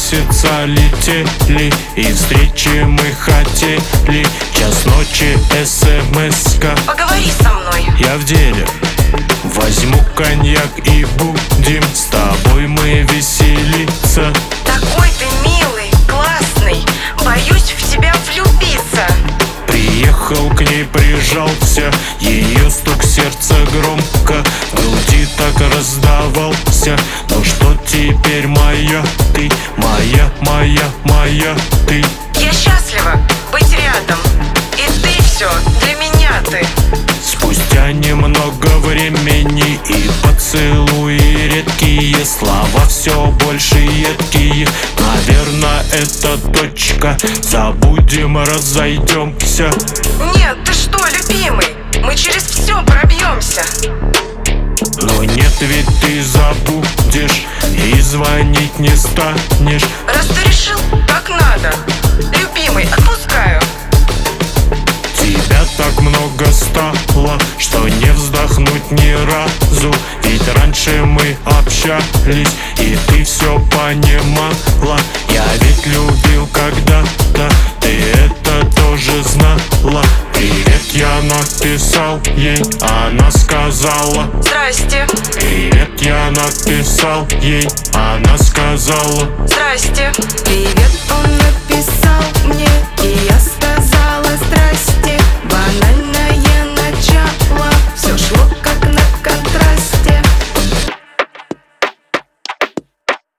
месяца летели, и встречи мы хотели. Час ночи, смс-ка. Поговори со мной. Я в деле. Возьму коньяк и будем с тобой мы веселиться. Такой ты милый, классный, боюсь в тебя влюбиться. Приехал к ней, прижался, ее стук сердца громко в груди так раздавался. Ну что теперь, моя ты, моя ты? Я счастлива быть рядом, и ты все для меня ты. Спустя немного времени и поцелуи редкие, слова все больше едкие. Наверное, это точка, забудем, разойдемся. Нет, ты что, любимый, мы через все пробьемся. Но нет, ведь ты забудешь и звонить не станешь. Раз ты решил, как надо, любимый, отпускаю. Тебя так много стало, что не вздохнуть ни разу. Ведь раньше мы общались, и ты все понимала. Я ведь любил когда-то, ты это тоже знала. Привет, я написал ей, она сказала Здрасте, привет, я написал ей, она сказала здрасте. Привет, он написал мне.